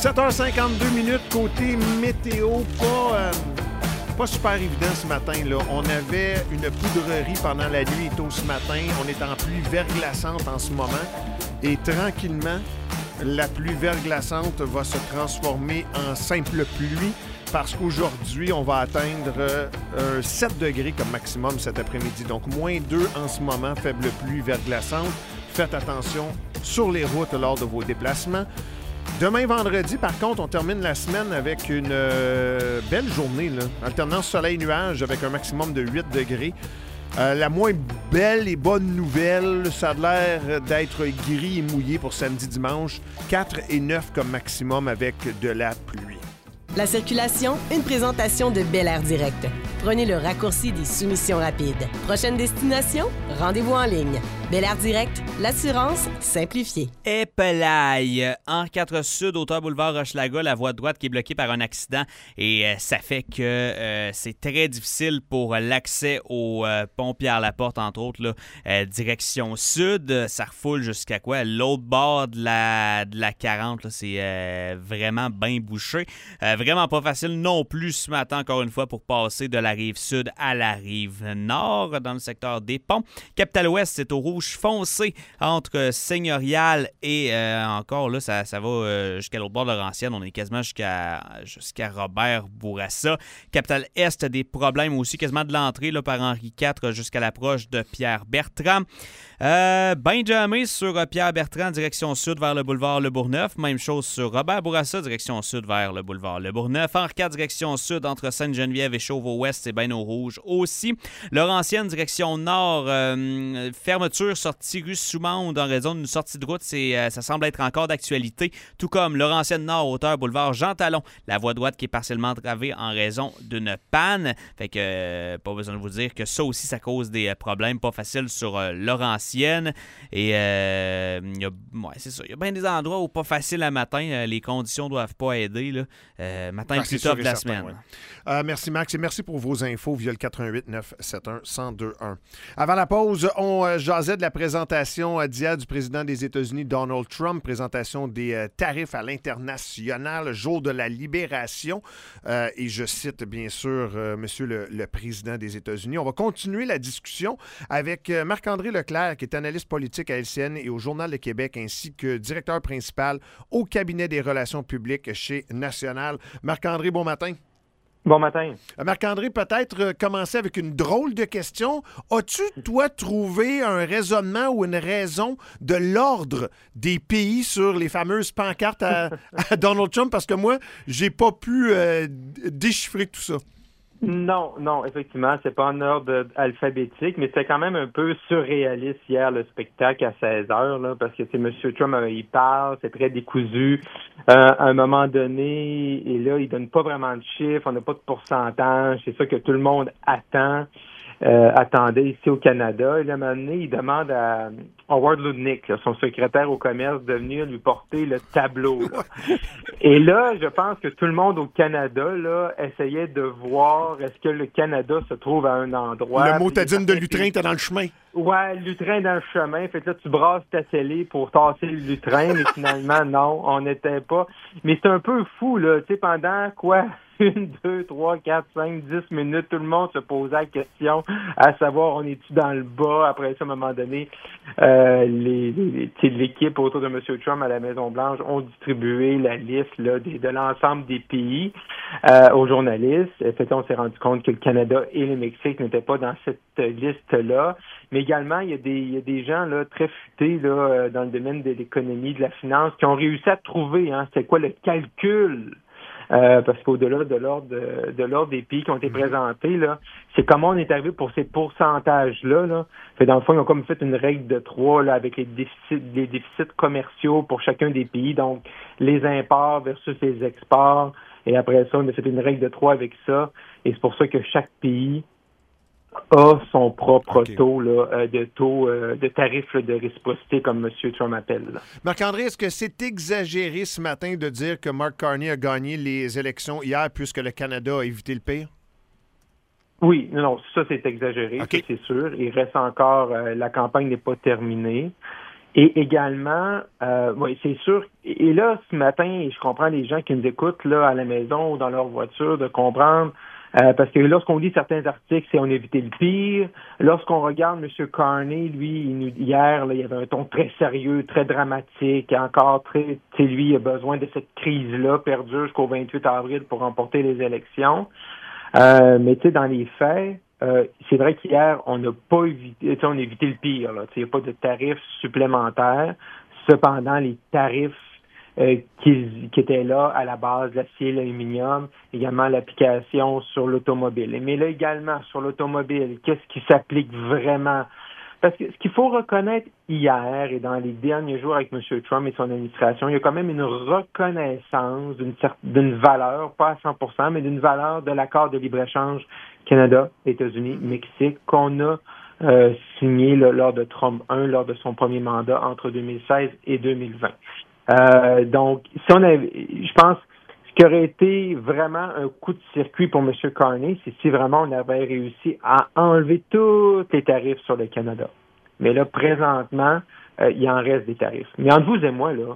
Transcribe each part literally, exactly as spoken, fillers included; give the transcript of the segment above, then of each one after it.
sept heures cinquante-deux minutes, côté météo, pas, euh, pas super évident ce matin. Là. On avait une poudrerie pendant la nuit et tôt ce matin. On est en pluie verglaçante en ce moment. Et tranquillement, la pluie verglaçante va se transformer en simple pluie parce qu'aujourd'hui, on va atteindre euh, sept degrés comme maximum cet après-midi. Donc, moins deux en ce moment, faible pluie verglaçante. Faites attention sur les routes lors de vos déplacements. Demain, vendredi, par contre, on termine la semaine avec une euh, belle journée, là. Alternance soleil-nuage avec un maximum de huit degrés. Euh, la moins belle et bonne nouvelle, ça a l'air d'être gris et mouillé pour samedi-dimanche. quatre et neuf comme maximum avec de la pluie. La circulation, une présentation de Bel Air Direct. Prenez le raccourci des soumissions rapides. Prochaine destination, rendez-vous en ligne. Bel Air Direct, l'assurance simplifiée. Épelaille, Henri quatre Sud, hauteur boulevard Hochelaga, la voie droite qui est bloquée par un accident et euh, ça fait que euh, c'est très difficile pour l'accès au euh, pont Pierre-Laporte, entre autres, là, euh, direction sud. Ça refoule jusqu'à quoi? L'autre bord de la, de la quarante, là, c'est euh, vraiment bien bouché. Euh, vraiment pas facile non plus ce matin, encore une fois, pour passer de la rive sud à la rive nord dans le secteur des ponts. Capitale-Ouest, c'est au rouge foncé entre Seigneurial et euh, encore là, ça, ça va euh, jusqu'à l'autre bord de Laurentienne. On est quasiment jusqu'à, jusqu'à Robert-Bourassa. Capitale-Est, des problèmes aussi, quasiment de l'entrée là, par Henri quatre jusqu'à l'approche de Pierre-Bertrand. Euh, Benjamin sur Pierre-Bertrand, direction sud vers le boulevard Le Bourgneuf. Même chose sur Robert-Bourassa, direction sud vers le boulevard Le Bourgneuf. Henri quatre, direction sud entre Sainte-Geneviève et Chauveau-Ouest, c'est bien au rouge aussi. Laurentienne, direction nord, euh, fermeture, sortie rue Soumonde en raison d'une sortie de route. C'est, euh, ça semble être encore d'actualité. Tout comme Laurentienne nord, hauteur boulevard Jean Talon. La voie droite qui est partiellement entravée en raison d'une panne. Fait que, euh, pas besoin de vous dire que ça aussi, ça cause des euh, problèmes pas faciles sur euh, Laurentienne. Et, euh, y a, ouais, c'est ça. Il y a bien des endroits où pas facile à matin. Euh, les conditions doivent pas aider, là. Euh, matin Ah, plus top de la certain, semaine. ouais. Euh, merci Max et merci pour vos infos via le quatre un huit neuf sept un un zéro deux un. Avant la pause, on euh, jasait de la présentation euh, d'hier du président des États-Unis, Donald Trump, présentation des euh, tarifs à l'international, jour de la libération. Euh, et je cite bien sûr euh, Monsieur le, le président des États-Unis. On va continuer la discussion avec euh, Marc-André Leclerc, qui est analyste politique à L C N et au Journal de Québec, ainsi que directeur principal au cabinet des relations publiques chez National. Marc-André, bon matin. Bon matin. Marc-André, peut-être euh, commencer avec une drôle de question. As-tu, toi, trouvé un raisonnement ou une raison de l'ordre des pays sur les fameuses pancartes à, à Donald Trump? Parce que moi, j'ai pas pu euh, déchiffrer tout ça. Non, non, effectivement, c'est pas en ordre alphabétique, mais c'était quand même un peu surréaliste hier, le spectacle à seize heures, là, parce que c'est M. Trump, euh, il parle, c'est très décousu. Euh, à un moment donné, et là, il donne pas vraiment de chiffres, on n'a pas de pourcentage, c'est ça que tout le monde attend. Euh, attendait ici au Canada. Et là, à un moment donné, il demande à Howard Lutnick, là, son secrétaire au commerce, de venir lui porter le tableau. Là. Et là, je pense que tout le monde au Canada là essayait de voir est-ce que le Canada se trouve à un endroit. Le motadine de lutrin était dans le chemin. Ouais, le lutrin dans le chemin. Fait que là, tu brasses ta scellée pour tasser le lutrin, mais finalement, non, on n'était pas. Mais c'est un peu fou, là. Tu sais, pendant quoi? Une, deux, trois, quatre, cinq, dix minutes, tout le monde se posait la question à savoir on est-tu dans le bas. Après ça, à un moment donné, euh, les, les, les l'équipe autour de M. Trump à la Maison-Blanche ont distribué la liste là, de, de l'ensemble des pays euh, aux journalistes. Fait on s'est rendu compte que le Canada et le Mexique n'étaient pas dans cette liste-là. Mais également, il y a des, il y a des gens là, très futés là, dans le domaine de l'économie, de la finance, qui ont réussi à trouver hein, c'était quoi le calcul. Euh, parce qu'au-delà de l'ordre de, de l'ordre des pays qui ont été présentés, là, c'est comment on est arrivé pour ces pourcentages-là. Là. Fait, dans le fond, ils ont comme fait une règle de trois là, avec les déficits, les déficits commerciaux pour chacun des pays, donc les imports versus les exports. Et après ça, on a fait une règle de trois avec ça. Et c'est pour ça que chaque pays a son propre okay. taux là, de taux euh, de tarif là, de réciprocité, comme M. Trump appelle. Là. Marc-André, est-ce que c'est exagéré ce matin de dire que Mark Carney a gagné les élections hier puisque le Canada a évité le pire? Oui, non, non, ça c'est exagéré, okay. ça, c'est sûr. Il reste encore, euh, la campagne n'est pas terminée. Et également, euh, oui, c'est sûr. Et là, ce matin, je comprends les gens qui nous écoutent là à la maison ou dans leur voiture de comprendre, euh, parce que lorsqu'on lit certains articles, c'est on éviter le pire. Lorsqu'on regarde M. Carney, lui, il nous, hier, là, il avait un ton très sérieux, très dramatique, encore très, tu sais, lui, il a besoin de cette crise-là perdure jusqu'au vingt-huit avril pour remporter les élections. Euh, mais tu sais, dans les faits, Euh, c'est vrai qu'hier, on n'a pas évité, on a évité le pire. Là. Il n'y a pas de tarifs supplémentaires. Cependant, les tarifs euh, qui, qui étaient là à la base, l'acier, l'aluminium, également l'application sur l'automobile. Mais là également, sur l'automobile, qu'est-ce qui s'applique vraiment? Parce que ce qu'il faut reconnaître hier et dans les derniers jours avec M. Trump et son administration, il y a quand même une reconnaissance d'une, d'une valeur, pas à cent pour cent, mais d'une valeur de l'accord de libre-échange Canada, États-Unis, Mexique, qu'on a euh, signé là, lors de Trump un, lors de son premier mandat entre deux mille seize et deux mille vingt. Euh, donc, si on avait, je pense, ce qui aurait été vraiment un coup de circuit pour M. Carney, c'est si vraiment on avait réussi à enlever tous les tarifs sur le Canada. Mais là, présentement, euh, il en reste des tarifs. Mais entre vous et moi, là,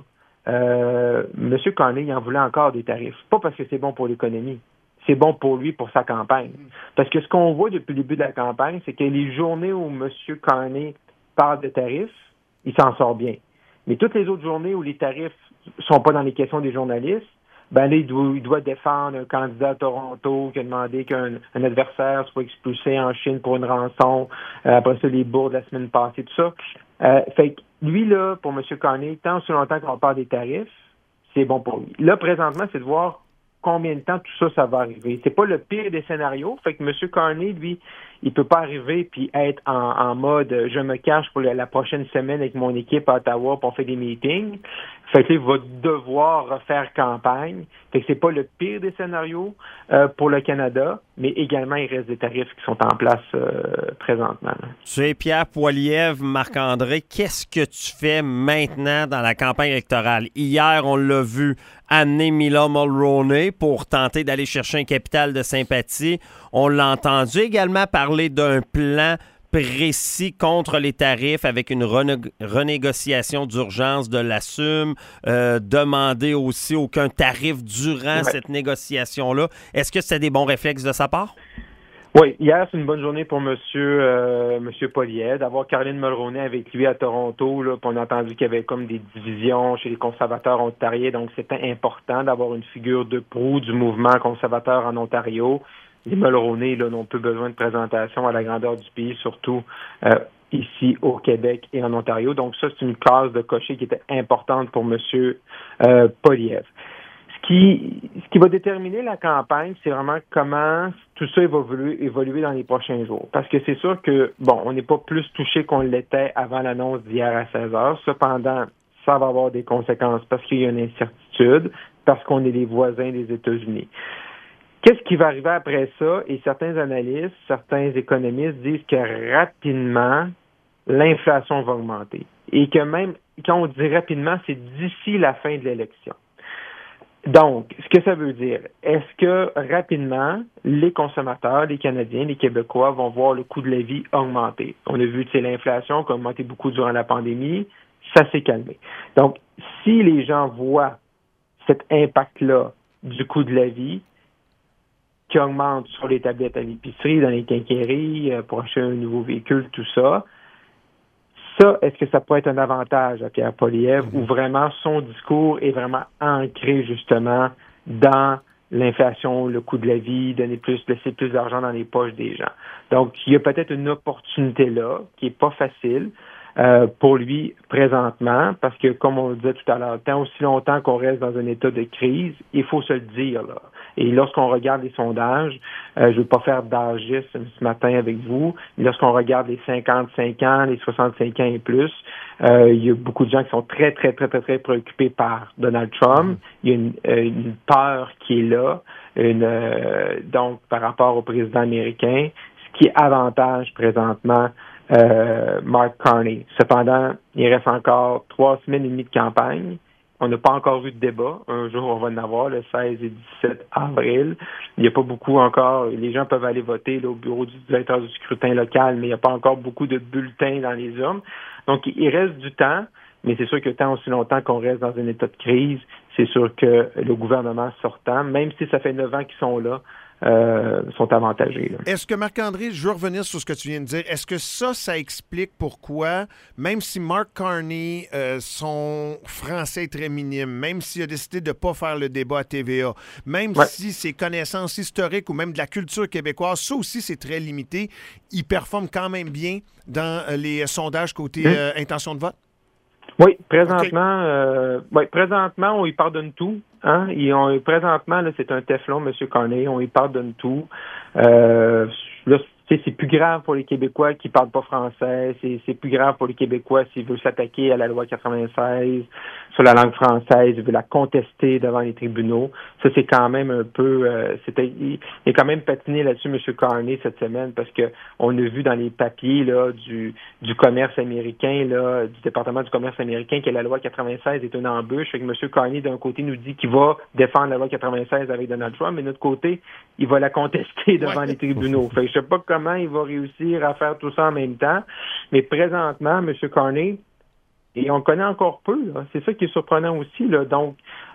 euh, M. Carney, il en voulait encore des tarifs. Pas parce que c'est bon pour l'économie. C'est bon pour lui, pour sa campagne. Parce que ce qu'on voit depuis le début de la campagne, c'est que les journées où M. Carney parle de tarifs, il s'en sort bien. Mais toutes les autres journées où les tarifs sont pas dans les questions des journalistes, ben là, il doit, il doit défendre un candidat à Toronto qui a demandé qu'un un adversaire soit expulsé en Chine pour une rançon. Euh, après ça, les bourdes de la semaine passée, tout ça. Euh, fait que lui, là, pour M. Carney, tant aussi longtemps qu'on parle des tarifs, c'est bon pour lui. Là, présentement, c'est de voir combien de temps tout ça, ça va arriver. C'est pas le pire des scénarios. Fait que M. Carney, lui, il peut pas arriver puis être en, en mode je me cache pour la, la prochaine semaine avec mon équipe à Ottawa pour faire des meetings. Fait que là, il va devoir refaire campagne. Fait que c'est pas le pire des scénarios euh, pour le Canada, mais également il reste des tarifs qui sont en place euh, présentement. Tu es Pierre Poilievre, Marc-André. Qu'est-ce que tu fais maintenant dans la campagne électorale? Hier, on l'a vu amener Mila Mulroney pour tenter d'aller chercher un capital de sympathie. On l'a entendu également parler d'un plan précis contre les tarifs avec une rené- renégociation d'urgence de l'assume, euh, demander aussi aucun tarif durant ouais. cette négociation-là. Est-ce que c'était des bons réflexes de sa part? Oui, hier, c'est une bonne journée pour Monsieur euh, Monsieur Poilievre, d'avoir Caroline Mulroney avec lui à Toronto. Là, puis on a entendu qu'il y avait comme des divisions chez les conservateurs ontariens, donc c'était important d'avoir une figure de proue du mouvement conservateur en Ontario. Les Mulroney là, n'ont plus besoin de présentation à la grandeur du pays, surtout euh, ici au Québec et en Ontario. Donc ça, c'est une case de cocher qui était importante pour M. Euh, Poilievre. Ce qui, ce qui va déterminer la campagne, c'est vraiment comment tout ça va évoluer, évoluer dans les prochains jours. Parce que c'est sûr que, bon, on n'est pas plus touché qu'on l'était avant l'annonce d'hier à seize heures. Cependant, ça va avoir des conséquences parce qu'il y a une incertitude, parce qu'on est les voisins des États-Unis. Qu'est-ce qui va arriver après ça? Et certains analystes, certains économistes disent que rapidement, l'inflation va augmenter. Et que même, quand on dit rapidement, c'est d'ici la fin de l'élection. Donc, ce que ça veut dire, est-ce que rapidement, les consommateurs, les Canadiens, les Québécois vont voir le coût de la vie augmenter? On a vu, tu sais, l'inflation qui a augmenté beaucoup durant la pandémie, ça s'est calmé. Donc, si les gens voient cet impact-là du coût de la vie, qui augmente sur les tablettes à l'épicerie, dans les quincailleries, pour acheter un nouveau véhicule, tout ça. Ça, est-ce que ça pourrait être un avantage à Pierre Poilievre où vraiment son discours est vraiment ancré justement dans l'inflation, le coût de la vie, donner plus, laisser plus d'argent dans les poches des gens. Donc, il y a peut-être une opportunité là qui est pas facile euh, pour lui présentement parce que, comme on le disait tout à l'heure, tant aussi longtemps qu'on reste dans un état de crise, il faut se le dire là. Et lorsqu'on regarde les sondages, euh, je ne veux pas faire d'âgisme ce matin avec vous, mais lorsqu'on regarde les cinquante-cinq ans, les soixante-cinq ans et plus, euh, il y a beaucoup de gens qui sont très, très, très, très, très préoccupés par Donald Trump. Il y a une, euh, une peur qui est là, une, euh, donc par rapport au président américain, ce qui avantage présentement euh, Mark Carney. Cependant, il reste encore trois semaines et demie de campagne. On n'a pas encore eu de débat. Un jour, on va en avoir, le seize et dix-sept avril. Il n'y a pas beaucoup encore. Les gens peuvent aller voter là, au bureau du directeur du scrutin local, mais il n'y a pas encore beaucoup de bulletins dans les urnes. Donc, il reste du temps. mais c'est sûr que tant aussi longtemps qu'on reste dans un état de crise, c'est sûr que le gouvernement sortant, même si ça fait neuf ans qu'ils sont là, Euh, sont avantagés. Là. Est-ce que, Marc-André, je veux revenir sur ce que tu viens de dire, est-ce que ça, ça explique pourquoi, même si Mark Carney, euh, son français est très minime, même s'il a décidé de ne pas faire le débat à T V A, même ouais. si ses connaissances historiques ou même de la culture québécoise, ça aussi, c'est très limité, il performe quand même bien dans les sondages côté mmh. euh, intention de vote? Oui, présentement, okay. euh, oui, présentement, on y pardonne tout. Hein? Et on, présentement, là, c'est un Teflon, M. Carney, on y pardonne tout. Euh, là, c'est plus grave pour les Québécois qui parlent pas français. C'est, c'est plus grave pour les Québécois s'ils veulent s'attaquer à la loi quatre-vingt-seize sur la langue française, ils veulent la contester devant les tribunaux. Ça, c'est quand même un peu... Euh, c'était, il, il a quand même patiné là-dessus, M. Carney, cette semaine, parce que on a vu dans les papiers là du, du commerce américain, là, du département du commerce américain, que la loi quatre-vingt-seize est une embûche. Fait que M. Carney, d'un côté, nous dit qu'il va défendre la loi quatre-vingt-seize avec Donald Trump, mais de l'autre côté, il va la contester devant ouais. les tribunaux. Fait que je sais pas comment il va réussir à faire tout ça en même temps. Mais présentement, M. Carney, et on le connaît encore peu, là. C'est ça qui est surprenant aussi. Là. Donc,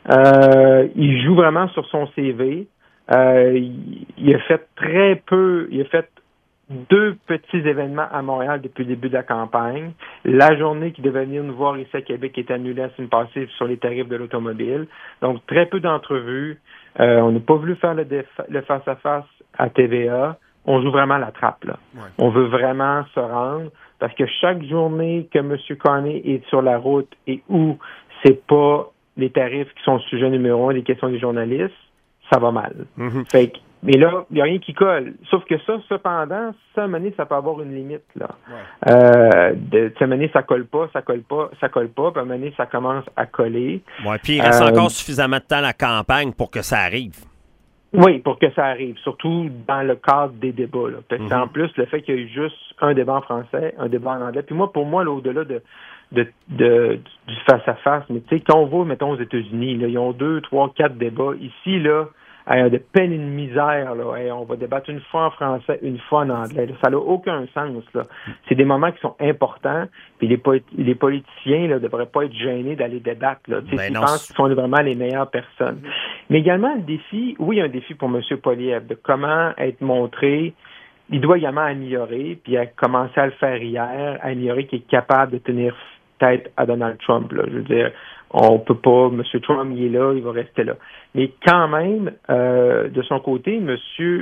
euh, il joue vraiment sur son C V. Euh, il, il a fait très peu, il a fait deux petits événements à Montréal depuis le début de la campagne. La journée qu'il devait venir nous voir ici à Québec est annulée la semaine passée sur les tarifs de l'automobile. Donc, très peu d'entrevues. Euh, on n'a pas voulu faire le, défa- le face-à-face à T V A. On joue vraiment la trappe, là. Ouais. On veut vraiment se rendre parce que chaque journée que M. Carney est sur la route et où c'est pas les tarifs qui sont le sujet numéro un des questions des journalistes, ça va mal. Mm-hmm. Fait que, mais là, il n'y a rien qui colle. Sauf que ça, cependant, ça, à un moment donné, ça peut avoir une limite, là. Ouais. Euh, de, à un moment donné, ça colle pas, ça colle pas, ça colle pas, puis à un moment donné, ça commence à coller. Ouais, puis il reste euh, encore suffisamment de temps à la campagne pour que ça arrive. Oui, pour que ça arrive, surtout dans le cadre des débats. Là. Parce mm-hmm. En plus, le fait qu'il y ait juste un débat en français, un débat en anglais. Puis moi, pour moi, là, au-delà de, de, de du face-à-face, mais tu sais, quand on va, mettons, aux États-Unis, là, ils ont deux, trois, quatre débats. Ici, là, euh, de peine et de misère, là, hey, on va débattre une fois en français, une fois en anglais. Là. Ça n'a aucun sens. Là. C'est des moments qui sont importants, puis les, po- les politiciens ne devraient pas être gênés d'aller débattre. Là. Ben ils non, pensent qu'ils sont vraiment les meilleures personnes. Mm-hmm. Mais également, le défi, oui, il y a un défi pour M. Poilievre, de comment être montré. Il doit également améliorer, puis il a commencé à le faire hier, améliorer qu'il est capable de tenir tête à Donald Trump. Là. Je veux dire, on peut pas, M. Trump, il est là, il va rester là. Mais quand même, euh, de son côté, M.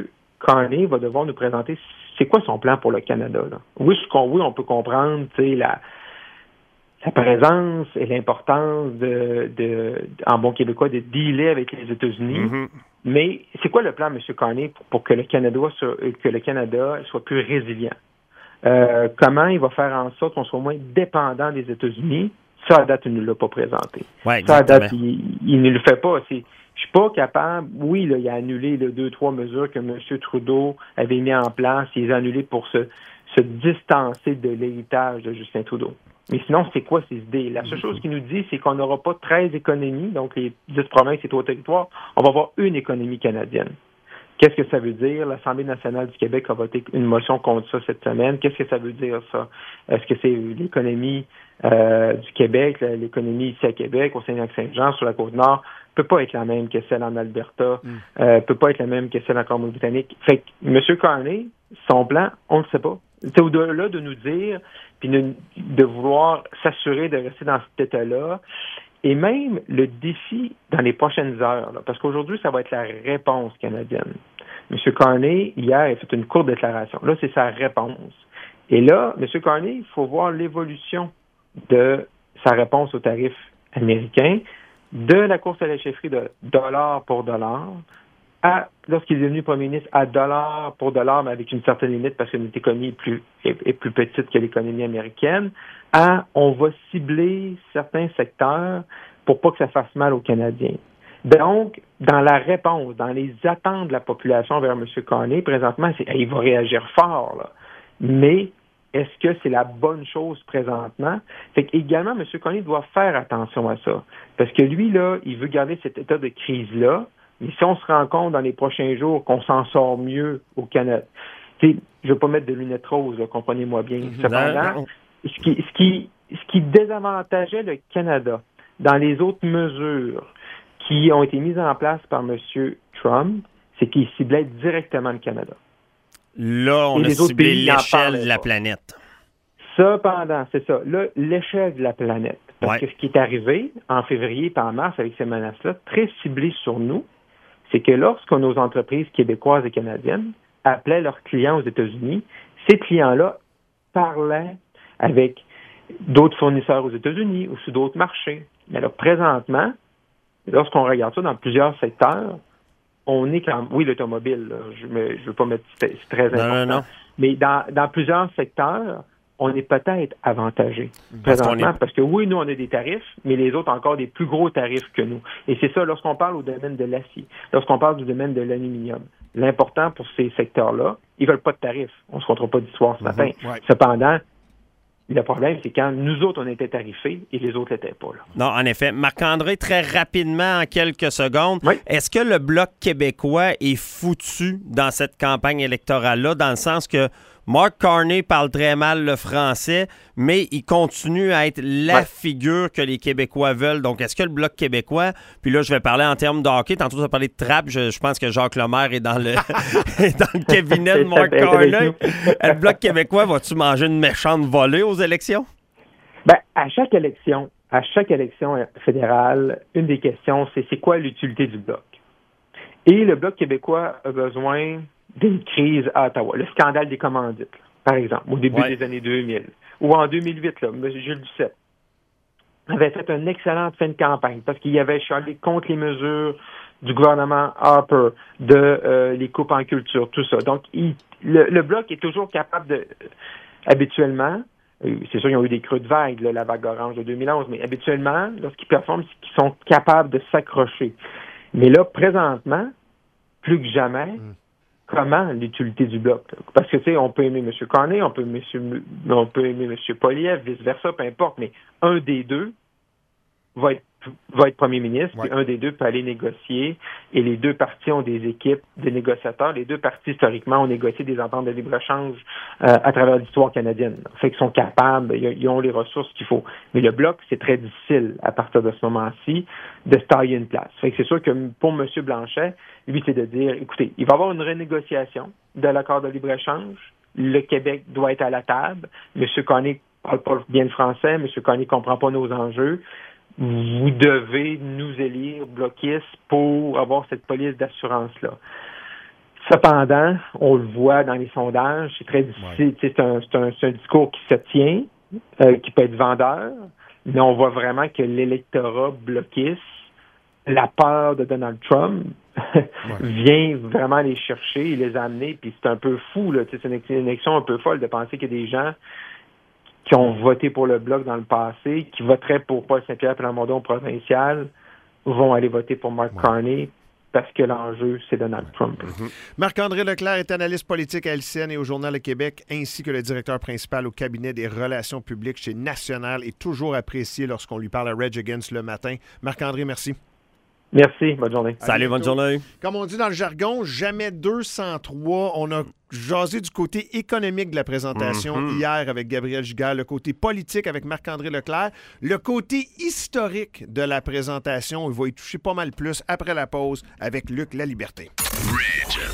Carney va devoir nous présenter c'est quoi son plan pour le Canada. Là. Oui, ce qu'on, oui, on peut comprendre, tu sais, la, la présence et l'importance de, de, en bon québécois, de dealer avec les États-Unis. Mm-hmm. Mais c'est quoi le plan, M. Carney, pour, pour que le Canada soit, que le Canada soit plus résilient? Euh, comment il va faire en sorte qu'on soit moins dépendant des États-Unis? Ça, à date, il ne l'a pas présenté. Ouais, ça, à date, il, il ne le fait pas. C'est, je suis pas capable. Oui, là, il a annulé les deux, trois mesures que M. Trudeau avait mis en place. Il les a annulées pour se, se distancer de l'héritage de Justin Trudeau. Mais sinon, c'est quoi ces idées? La seule chose qu'il nous dit, c'est qu'on n'aura pas treize économies, donc les dix provinces et trois territoires. On va avoir une économie canadienne. Qu'est-ce que ça veut dire? L'Assemblée nationale du Québec a voté une motion contre ça cette semaine. Qu'est-ce que ça veut dire, ça? Est-ce que c'est l'économie euh, du Québec, l'économie ici à Québec, au Saguenay-Lac-Saint-Jean, sur la Côte-Nord, peut pas être la même que celle en Alberta, mm. euh, peut pas être la même que celle en Colombie-Britannique. Fait que M. Carney, son plan, on ne le sait pas. C'est au-delà de nous dire, puis de, de vouloir s'assurer de rester dans cet état-là, et même le défi dans les prochaines heures, là, parce qu'aujourd'hui, ça va être la réponse canadienne. M. Carney, hier, a fait une courte déclaration. Là, c'est sa réponse. Et là, M. Carney, il faut voir l'évolution de sa réponse aux tarifs américains, de la course à la chefferie de dollar pour dollar, à, lorsqu'il est devenu premier ministre, à dollar pour dollar, mais avec une certaine limite parce que notre économie est plus, est, est plus petite que l'économie américaine, à on va cibler certains secteurs pour pas que ça fasse mal aux Canadiens. Donc, dans la réponse, dans les attentes de la population vers M. Carney, présentement, c'est, il va réagir fort, là. Mais est-ce que c'est la bonne chose présentement? Fait qu'également, M. Carney doit faire attention à ça. Parce que lui, là, il veut garder cet état de crise-là. Mais si on se rend compte dans les prochains jours qu'on s'en sort mieux au Canada, tu sais, je ne veux pas mettre de lunettes roses, là, comprenez-moi bien. Cependant, ce qui, ce qui, ce qui désavantageait le Canada dans les autres mesures qui ont été mises en place par M. Trump, c'est qu'il ciblait directement le Canada. Là, on Et a les autres ciblé pays n'en l'échelle parlaient de la pas. planète. Cependant, c'est ça, là, l'échelle de la planète. Parce Ouais. que ce qui est arrivé en février et en mars avec ces menaces-là, très ciblées sur nous, c'est que lorsque nos entreprises québécoises et canadiennes appelaient leurs clients aux États-Unis, ces clients-là parlaient avec d'autres fournisseurs aux États-Unis ou sur d'autres marchés. Mais là, présentement, lorsqu'on regarde ça dans plusieurs secteurs, on est quand oui, l'automobile, là, je ne veux pas mettre c'est c'est très Non, important. non, non. Mais dans, dans plusieurs secteurs, on est peut-être avantagé Parce qu'on présentement est- parce que oui, nous, on a des tarifs, mais les autres ont encore des plus gros tarifs que nous. Et c'est ça, lorsqu'on parle au domaine de l'acier, lorsqu'on parle du domaine de l'aluminium, l'important pour ces secteurs-là, ils veulent pas de tarifs. On ne se comptera pas d'histoire ce matin. ouais. Cependant, le problème, c'est quand nous autres, on était tarifés et les autres l'étaient pas. Là. Non, en effet. Marc-André, très rapidement, en quelques secondes, Oui. est-ce que le Bloc québécois est foutu dans cette campagne électorale-là, dans le sens que Mark Carney parle très mal le français, mais il continue à être la Ouais. figure que les Québécois veulent. Donc, est-ce que le Bloc québécois, puis là, je vais parler en termes de hockey, tantôt, tu as parlé de trappe, je, je pense que Jacques Lemaire est dans le, est dans le cabinet de Mark C'est avec Carney. nous. Le Bloc québécois, va-tu manger une méchante volée aux élections? Ben, à chaque élection, à chaque élection fédérale, une des questions, c'est c'est quoi l'utilité du Bloc? Et le Bloc québécois a besoin d'une crise à Ottawa. Le scandale des commandites, là, par exemple, au début Ouais. des années deux mille. Ou en deux mille huit, là, M. Gilles Duceppe avait fait une excellente fin de campagne parce qu'il avait chialé contre les mesures du gouvernement Harper, de euh, les coupes en culture, tout ça. Donc, il, le, le Bloc est toujours capable de, habituellement, euh, c'est sûr qu'ils ont eu des creux de vague, là, la vague orange de deux mille onze, mais habituellement, lorsqu'ils performent, c'est qu'ils sont capables de s'accrocher. Mais là, présentement, plus que jamais, Mm. comment l'utilité du Bloc? Là? Parce que, tu sais, on peut aimer M. Carney, on peut, M. on peut aimer M. Poilievre, vice-versa, peu importe, mais un des deux va être, va être premier ministre, Ouais. puis un des deux peut aller négocier, et les deux parties ont des équipes de négociateurs. Les deux parties, historiquement, ont négocié des ententes de libre-échange euh, à travers l'histoire canadienne. Fait qu'ils sont capables, ils, ils ont les ressources qu'il faut. Mais le Bloc, c'est très difficile, à partir de ce moment-ci, de se tailler une place. Fait que c'est sûr que pour M. Blanchet, lui, c'est de dire, écoutez, il va y avoir une renégociation de l'accord de libre-échange. Le Québec doit être à la table. M. Carney parle pas bien le français. M. Carney comprend pas nos enjeux. Vous devez nous élire bloquistes pour avoir cette police d'assurance-là. Cependant, on le voit dans les sondages, c'est très difficile. Ouais. C'est un, c'est un, c'est un discours qui se tient, euh, qui peut être vendeur, mais on voit vraiment que l'électorat bloquiste, la peur de Donald Trump, vient vraiment les chercher et les amener, puis c'est un peu fou, là. C'est une, une élection un peu folle de penser qu'il y a des gens qui ont voté pour le Bloc dans le passé, qui voteraient pour Paul Saint-Pierre Plamondon provincial, vont aller voter pour Mark Ouais. Carney parce que l'enjeu, c'est Donald Trump. Marc-André Leclerc est analyste politique à L C N et au Journal Le Québec, ainsi que le directeur principal au cabinet des relations publiques chez National, est toujours apprécié lorsqu'on lui parle à Reg Against le matin. Marc-André, merci. Merci, bonne journée. Salut, bonne bientôt. journée. Comme on dit dans le jargon, jamais deux sans trois. On a jasé du côté économique de la présentation Mhm. hier avec Gabriel Giguère, le côté politique avec Marc-André Leclerc, le côté historique de la présentation. On va y toucher pas mal plus après la pause avec Luc Laliberté.